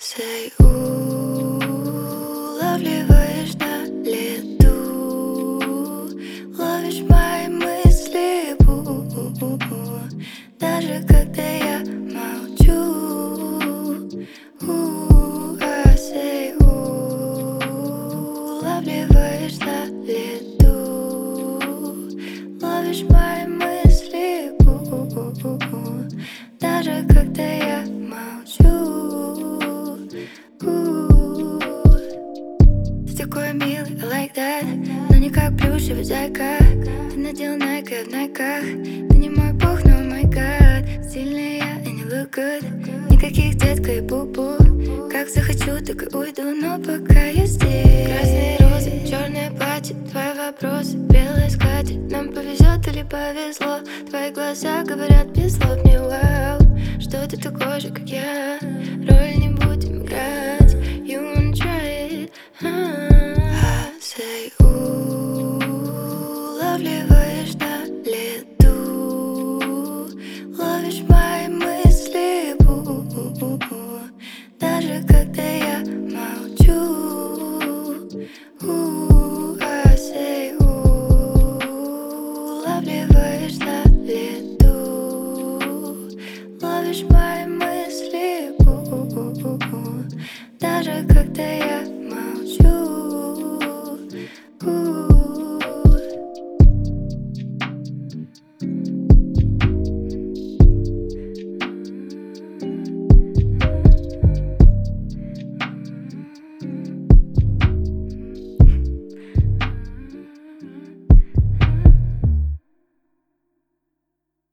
Say, улавливаешь на лету, ловишь мои мысли, даже когда я молчу. I say, улавливаешь на лету, ловишь мои мысли, даже когда я молчу. Ты такой милый, I like that, но не как плюшевый зайка. Ты надел Nike в найках. Ты не мой бог, но мой гад. Стильная я и не look good. Никаких детка и бу-бу. Как захочу, так и уйду, но пока я здесь. Красные розы, черное платье, твои вопросы, белая скатерть. Нам повезет или повезло. Твои глаза говорят без слов мне вау, что ты такой же, как я. Роль не будем играть. You wanna try it, I say, улавливаешь на лету, ловишь мои мысли, даже когда я молчу. I say, улавливаешь на лету, ловишь мои